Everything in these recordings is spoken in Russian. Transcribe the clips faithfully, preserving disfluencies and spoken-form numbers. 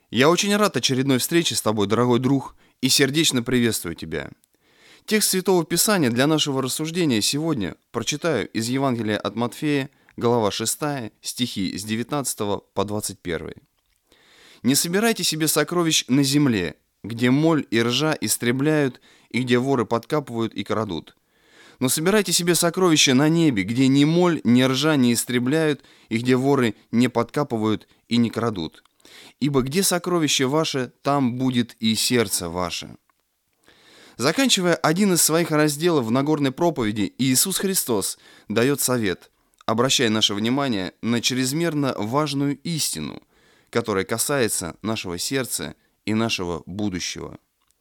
Я очень рад очередной встрече с тобой, дорогой друг, и сердечно приветствую тебя. Текст Святого Писания для нашего рассуждения сегодня прочитаю из Евангелия от Матфея, глава шестая, стихи с девятнадцатого по двадцать первый. «Не собирайте себе сокровищ на земле, где моль и ржа истребляют, и где воры подкапывают и крадут. Но собирайте себе сокровища на небе, где ни моль, ни ржа не истребляют, и где воры не подкапывают и не крадут. Ибо где сокровище ваше, там будет и сердце ваше». Заканчивая один из своих разделов в Нагорной проповеди, Иисус Христос дает совет, обращая наше внимание на чрезмерно важную истину, которая касается нашего сердца и нашего будущего.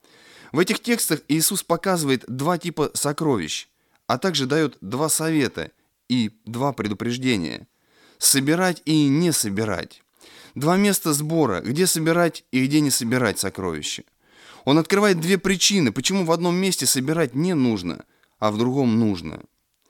В этих текстах Иисус показывает два типа сокровищ, а также дает два совета и два предупреждения – собирать и не собирать. Два места сбора, где собирать и где не собирать сокровища. Он открывает две причины, почему в одном месте собирать не нужно, а в другом нужно.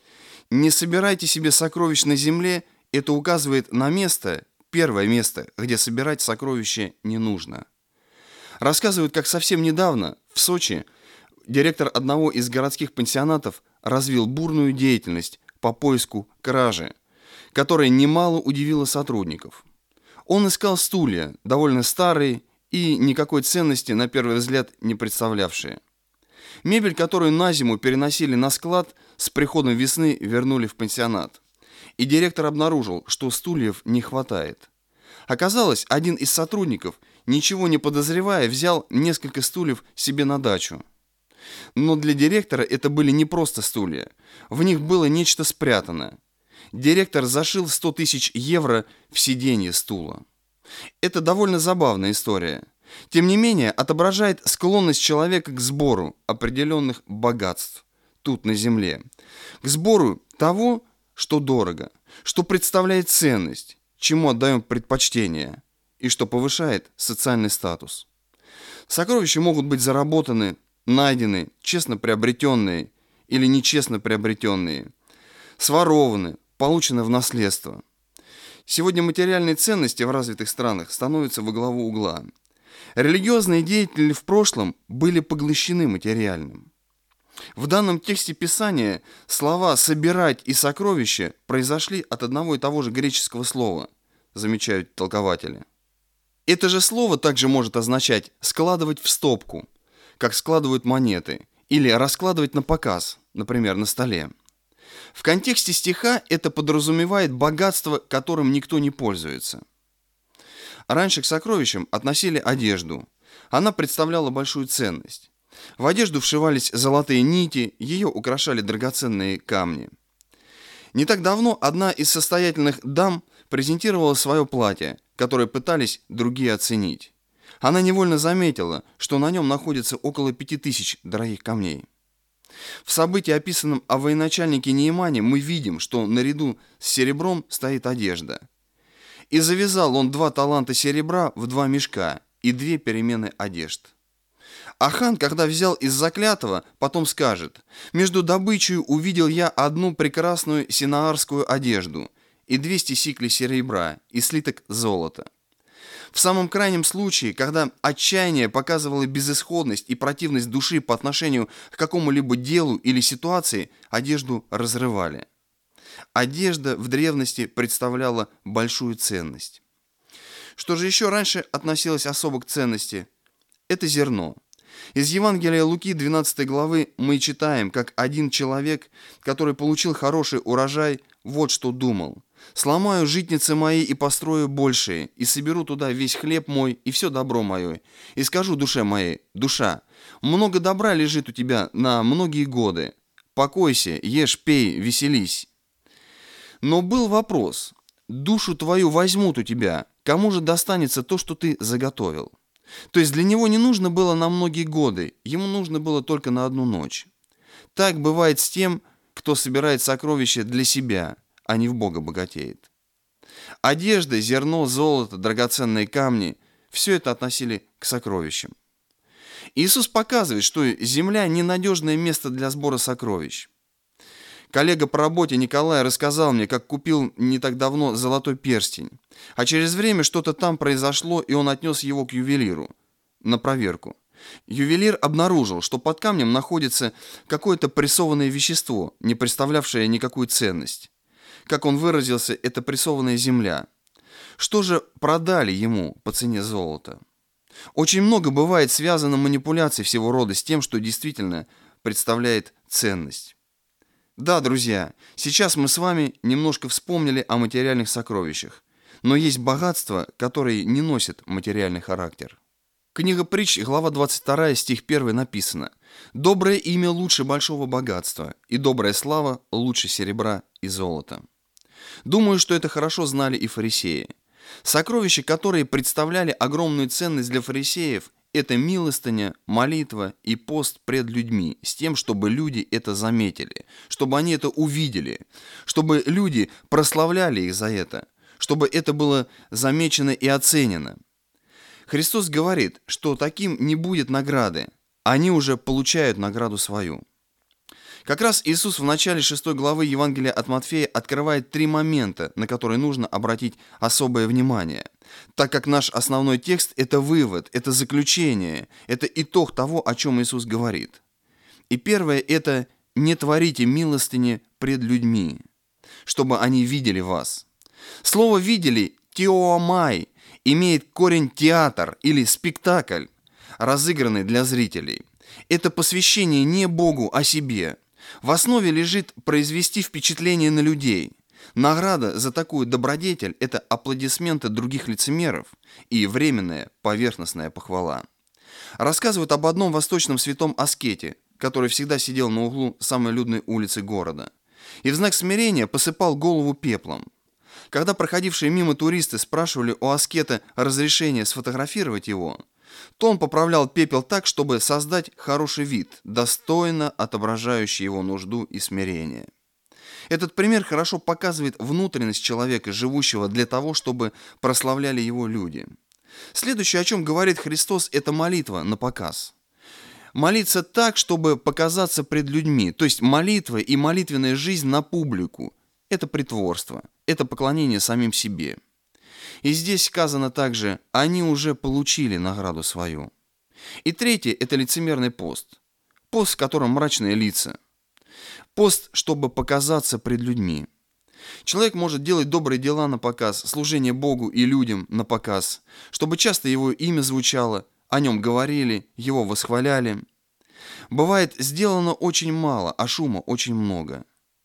Не собирайте себе сокровищ на земле – это указывает на место, первое место, где собирать сокровища не нужно. Рассказывают, как совсем недавно в Сочи директор одного из городских пансионатов развил бурную деятельность по поиску кражи, которая немало удивила сотрудников. Он искал стулья, довольно старые и никакой ценности на первый взгляд не представлявшие. Мебель, которую на зиму переносили на склад, с приходом весны вернули в пансионат. И директор обнаружил, что стульев не хватает. Оказалось, один из сотрудников, ничего не подозревая, взял несколько стульев себе на дачу. Но для директора это были не просто стулья. В них было нечто спрятано. Директор зашил сто тысяч евро в сиденье стула. Это довольно забавная история. Тем не менее, отображает склонность человека к сбору определенных богатств тут на земле. К сбору того, что дорого, что представляет ценность, чему отдаем предпочтение и что повышает социальный статус. Сокровища могут быть заработаны, найдены, честно приобретенные или нечестно приобретенные, сворованы, получены в наследство. Сегодня материальные ценности в развитых странах становятся во главу угла. Религиозные деятели в прошлом были поглощены материальным. В данном тексте Писания слова «собирать» и «сокровища» произошли от одного и того же греческого слова, замечают толкователи. Это же слово также может означать «складывать в стопку», как складывают монеты, или раскладывать на показ, например, на столе. В контексте стиха это подразумевает богатство, которым никто не пользуется. Раньше к сокровищам относили одежду. Она представляла большую ценность. В одежду вшивались золотые нити, ее украшали драгоценные камни. Не так давно одна из состоятельных дам презентировала свое платье, которое пытались другие оценить. Она невольно заметила, что на нем находится около пяти тысяч дорогих камней. В событии, описанном о военачальнике Неемане, мы видим, что наряду с серебром стоит одежда. И завязал он два таланта серебра в два мешка и две перемены одежд. А хан, когда взял из заклятого, потом скажет: «Между добычей увидел я одну прекрасную синаарскую одежду и двести сиклей серебра и слиток золота». В самом крайнем случае, когда отчаяние показывало безысходность и противность души по отношению к какому-либо делу или ситуации, одежду разрывали. Одежда в древности представляла большую ценность. Что же еще раньше относилось особо к ценности? Это зерно. Из Евангелия Луки двенадцатой главы мы читаем, как один человек, который получил хороший урожай, вот что думал: «Сломаю житницы мои и построю большие, и соберу туда весь хлеб мой и все добро мое, и скажу душе моей: душа, много добра лежит у тебя на многие годы, покойся, ешь, пей, веселись». Но был вопрос: душу твою возьмут у тебя, кому же достанется то, что ты заготовил? То есть для него не нужно было на многие годы, ему нужно было только на одну ночь. Так бывает с тем, кто собирает сокровища для себя, а не в Бога богатеет. Одежда, зерно, золото, драгоценные камни – все это относили к сокровищам. Иисус показывает, что земля – ненадежное место для сбора сокровищ. Коллега по работе Николай рассказал мне, как купил не так давно золотой перстень. А через время что-то там произошло, и он отнес его к ювелиру на проверку. Ювелир обнаружил, что под камнем находится какое-то прессованное вещество, не представлявшее никакую ценность. Как он выразился, это прессованная земля. Что же продали ему по цене золота? Очень много бывает связано манипуляций всего рода с тем, что действительно представляет ценность. Да, друзья, сейчас мы с вами немножко вспомнили о материальных сокровищах, но есть богатства, которые не носят материальный характер. Книга Притч, глава двадцать два, стих один написано: «Доброе имя лучше большого богатства, и добрая слава лучше серебра и золота». Думаю, что это хорошо знали и фарисеи. Сокровища, которые представляли огромную ценность для фарисеев, это милостыня, молитва и пост пред людьми, с тем, чтобы люди это заметили, чтобы они это увидели, чтобы люди прославляли их за это, чтобы это было замечено и оценено. Христос говорит, что таким не будет награды, они уже получают награду свою. Как раз Иисус в начале шестой главы Евангелия от Матфея открывает три момента, на которые нужно обратить особое внимание, так как наш основной текст – это вывод, это заключение, это итог того, о чем Иисус говорит. И первое – это «не творите милостыни пред людьми», чтобы они видели вас. Слово «видели» – «теоамай» имеет корень «театр» или «спектакль», разыгранный для зрителей. Это посвящение не Богу, а себе. В основе лежит произвести впечатление на людей. Награда за такую добродетель – это аплодисменты других лицемеров и временная поверхностная похвала. Рассказывают об одном восточном святом аскете, который всегда сидел на углу самой людной улицы города, и в знак смирения посыпал голову пеплом. Когда проходившие мимо туристы спрашивали у аскета разрешения сфотографировать его, то он поправлял пепел так, чтобы создать хороший вид, достойно отображающий его нужду и смирение. Этот пример хорошо показывает внутренность человека, живущего для того, чтобы прославляли его люди. Следующее, о чем говорит Христос, это молитва на показ. Молиться так, чтобы показаться пред людьми, то есть молитва и молитвенная жизнь на публику. Это притворство, это поклонение самим себе. И здесь сказано также, они уже получили награду свою. И третье – это лицемерный пост. Пост, в котором мрачные лица. Пост, чтобы показаться пред людьми. Человек может делать добрые дела на показ, служение Богу и людям на показ, чтобы часто его имя звучало, о нем говорили, его восхваляли. Бывает, сделано очень мало, а шума очень много.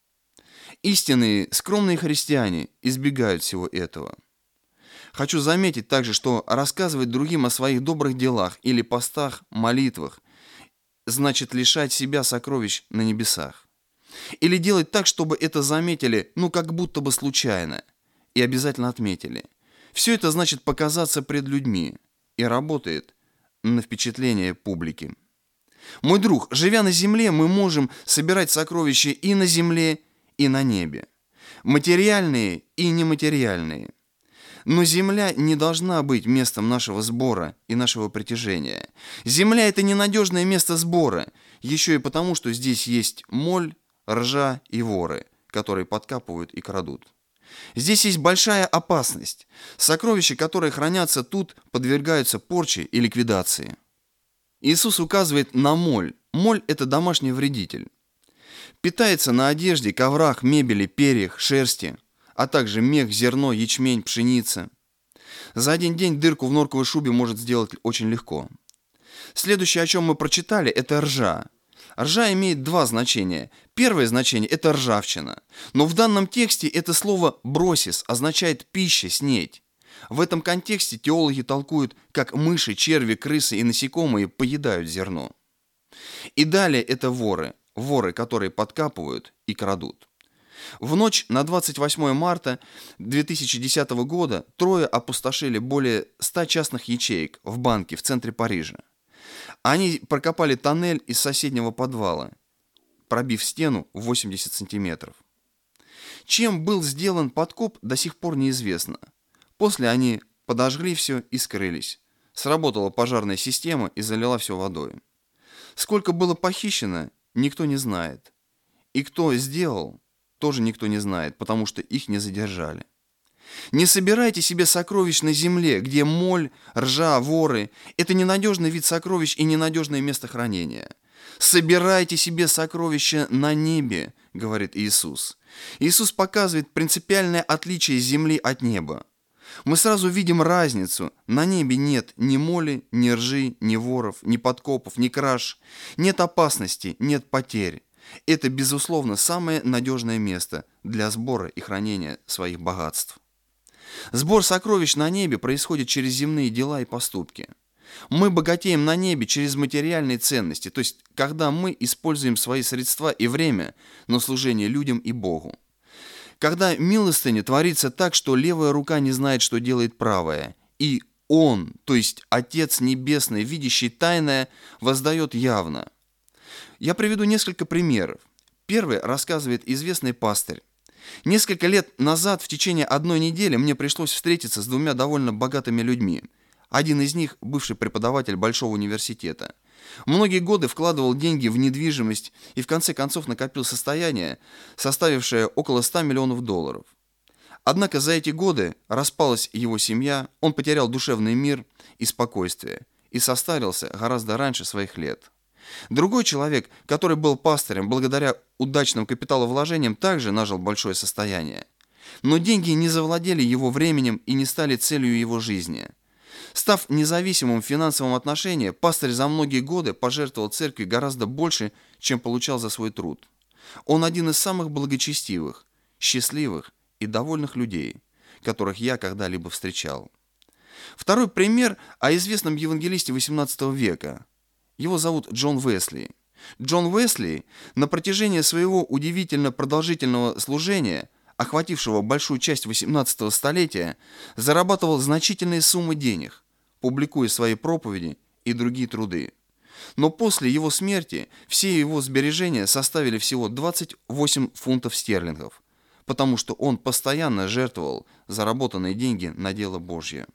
Истинные, скромные христиане избегают всего этого. Хочу заметить также, что рассказывать другим о своих добрых делах или постах, молитвах, значит лишать себя сокровищ на небесах. Или делать так, чтобы это заметили, ну как будто бы случайно, и обязательно отметили. Все это значит показаться пред людьми и работает на впечатление публики. Мой друг, живя на земле, мы можем собирать сокровища и на земле, и на небе. Материальные и нематериальные. Но земля не должна быть местом нашего сбора и нашего притяжения. Земля – это ненадежное место сбора, еще и потому, что здесь есть моль, ржа и воры, которые подкапывают и крадут. Здесь есть большая опасность. Сокровища, которые хранятся тут, подвергаются порче и ликвидации. Иисус указывает на моль. Моль – это домашний вредитель. Питается на одежде, коврах, мебели, перьях, шерсти, а также мех, зерно, ячмень, пшеница. За один день дырку в норковой шубе может сделать очень легко. Следующее, о чем мы прочитали, это ржа. Ржа имеет два значения. Первое значение – это ржавчина. Но в данном тексте это слово «бросис» означает «пища, снеть». В этом контексте теологи толкуют, как мыши, черви, крысы и насекомые поедают зерно. И далее это воры. Воры, которые подкапывают и крадут. В ночь на двадцать восьмое марта две тысячи десятого года трое опустошили более ста частных ячеек в банке в центре Парижа. Они прокопали тоннель из соседнего подвала, пробив стену в восемьдесят сантиметров. Чем был сделан подкоп, до сих пор неизвестно. После они подожгли все и скрылись. Сработала пожарная система и залила все водой. Сколько было похищено, никто не знает. И кто сделал, тоже никто не знает, потому что их не задержали. Не собирайте себе сокровищ на земле, где моль, ржа, воры. Это ненадежный вид сокровищ и ненадежное место хранения. Собирайте себе сокровища на небе, говорит Иисус. Иисус показывает принципиальное отличие земли от неба. Мы сразу видим разницу. На небе нет ни моли, ни ржи, ни воров, ни подкопов, ни краж. Нет опасности, нет потерь. Это, безусловно, самое надежное место для сбора и хранения своих богатств. Сбор сокровищ на небе происходит через земные дела и поступки. Мы богатеем на небе через материальные ценности, то есть когда мы используем свои средства и время на служение людям и Богу. Когда милостыня творится так, что левая рука не знает, что делает правая, и Он, то есть Отец Небесный, видящий тайное, воздает явно. Я приведу несколько примеров. Первый рассказывает известный пастырь. Несколько лет назад в течение одной недели мне пришлось встретиться с двумя довольно богатыми людьми. Один из них – бывший преподаватель большого университета. Многие годы вкладывал деньги в недвижимость и в конце концов накопил состояние, составившее около ста миллионов долларов. Однако за эти годы распалась его семья, он потерял душевный мир и спокойствие и состарился гораздо раньше своих лет. Другой человек, который был пастырем, благодаря удачным капиталовложениям, также нажил большое состояние. Но деньги не завладели его временем и не стали целью его жизни. Став независимым в финансовом отношении, пастырь за многие годы пожертвовал церкви гораздо больше, чем получал за свой труд. Он один из самых благочестивых, счастливых и довольных людей, которых я когда-либо встречал. Второй пример о известном евангелисте восемнадцатого века. Его зовут Джон Уэсли. Джон Уэсли на протяжении своего удивительно продолжительного служения, охватившего большую часть восемнадцатого столетия, зарабатывал значительные суммы денег, публикуя свои проповеди и другие труды. Но после его смерти все его сбережения составили всего двадцать восемь фунтов стерлингов, потому что он постоянно жертвовал заработанные деньги на дело Божье.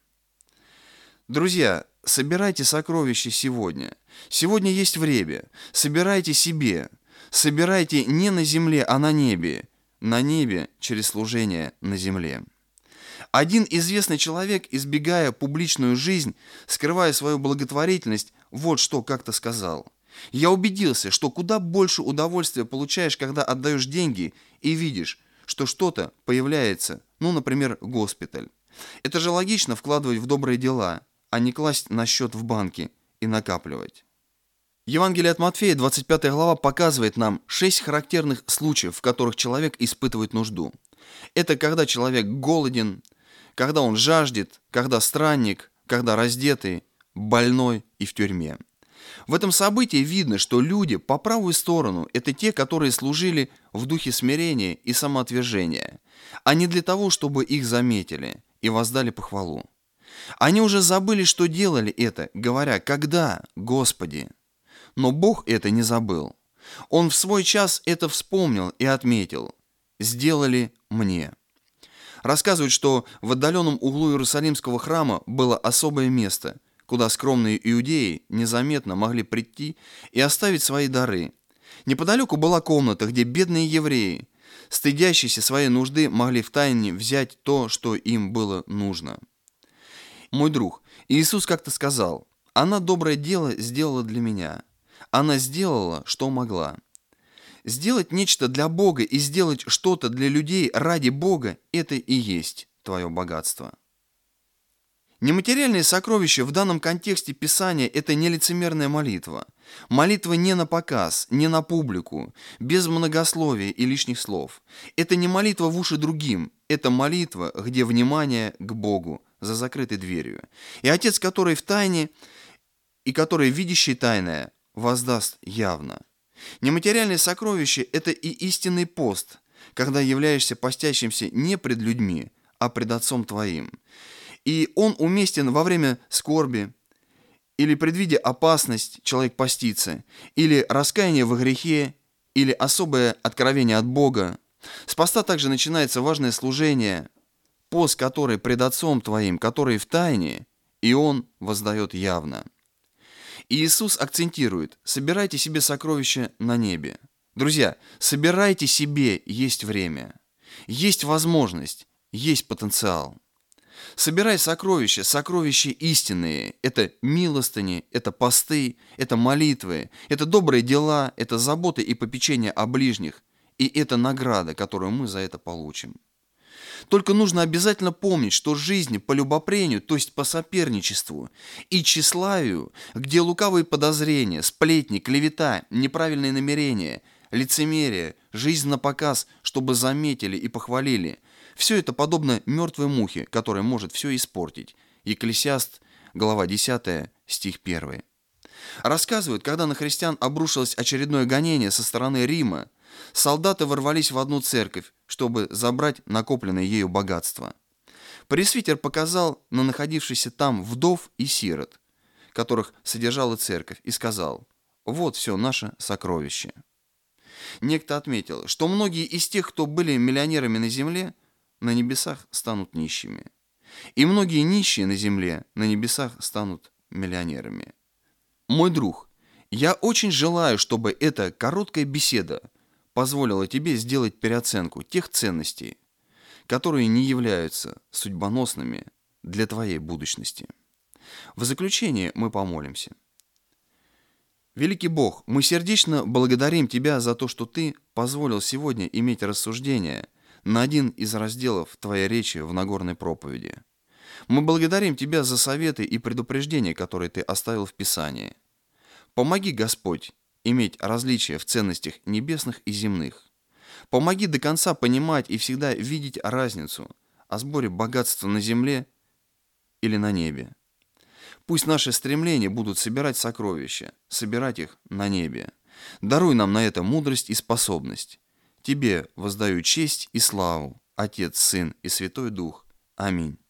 Друзья, собирайте сокровища сегодня. Сегодня есть время. Собирайте себе. Собирайте не на земле, а на небе. На небе через служение на земле. Один известный человек, избегая публичную жизнь, скрывая свою благотворительность, вот что как-то сказал. «Я убедился, что куда больше удовольствия получаешь, когда отдаешь деньги и видишь, что что-то появляется, ну, например, госпиталь. Это же логично вкладывать в добрые дела, а не класть на счет в банке и накапливать». Евангелие от Матфея, двадцать пятая глава, показывает нам шесть характерных случаев, в которых человек испытывает нужду. Это когда человек голоден, когда он жаждет, когда странник, когда раздетый, больной и в тюрьме. В этом событии видно, что люди по правую сторону – это те, которые служили в духе смирения и самоотвержения, а не для того, чтобы их заметили и воздали похвалу. Они уже забыли, что делали это, говоря: «Когда, Господи?» Но Бог это не забыл. Он в свой час это вспомнил и отметил: «Сделали мне». Рассказывают, что в отдаленном углу Иерусалимского храма было особое место, куда скромные иудеи незаметно могли прийти и оставить свои дары. Неподалеку была комната, где бедные евреи, стыдящиеся своей нужды, могли втайне взять то, что им было нужно. Мой друг, Иисус как-то сказал: «Она доброе дело сделала для меня. Она сделала, что могла». Сделать нечто для Бога и сделать что-то для людей ради Бога – это и есть твое богатство. Нематериальные сокровища в данном контексте Писания – это не лицемерная молитва. Молитва не на показ, не на публику, без многословия и лишних слов. Это не молитва в уши другим, это молитва, где внимание к Богу за закрытой дверью. И Отец, который в тайне и который, видящий тайное, воздаст явно. Нематериальные сокровища – это и истинный пост, когда являешься постящимся не пред людьми, а пред Отцом твоим. И он уместен во время скорби, или предвидя опасность, человек постится, или раскаяние во грехе, или особое откровение от Бога. С поста также начинается важное служение, пост, который пред Отцом твоим, который в тайне, и он воздает явно. И Иисус акцентирует: собирайте себе сокровища на небе. Друзья, собирайте себе, есть время, есть возможность, есть потенциал. Собирай сокровища, сокровища истинные. Это милостыни, это посты, это молитвы, это добрые дела, это заботы и попечения о ближних. И это награда, которую мы за это получим. Только нужно обязательно помнить, что жизнь по любопрению, то есть по соперничеству и тщеславию, где лукавые подозрения, сплетни, клевета, неправильные намерения, лицемерие, жизнь на показ, чтобы заметили и похвалили, все это подобно мертвой мухе, которая может все испортить. Екклесиаст, глава десятая, стих первый. Рассказывают, когда на христиан обрушилось очередное гонение со стороны Рима, солдаты ворвались в одну церковь, чтобы забрать накопленное ею богатство. Пресвитер показал на находившихся там вдов и сирот, которых содержала церковь, и сказал: «Вот все наше сокровище». Некто отметил, что многие из тех, кто были миллионерами на земле, на небесах станут нищими. И многие нищие на земле на небесах станут миллионерами. Мой друг, я очень желаю, чтобы эта короткая беседа позволила тебе сделать переоценку тех ценностей, которые не являются судьбоносными для твоей будущности. В заключение мы помолимся. Великий Бог, мы сердечно благодарим Тебя за то, что Ты позволил сегодня иметь рассуждение на один из разделов Твоей речи в Нагорной проповеди. Мы благодарим Тебя за советы и предупреждения, которые Ты оставил в Писании. Помоги, Господь, иметь различия в ценностях небесных и земных. Помоги до конца понимать и всегда видеть разницу о сборе богатства на земле или на небе. Пусть наши стремления будут собирать сокровища, собирать их на небе. Даруй нам на это мудрость и способность. Тебе воздаю честь и славу, Отец, Сын и Святой Дух. Аминь.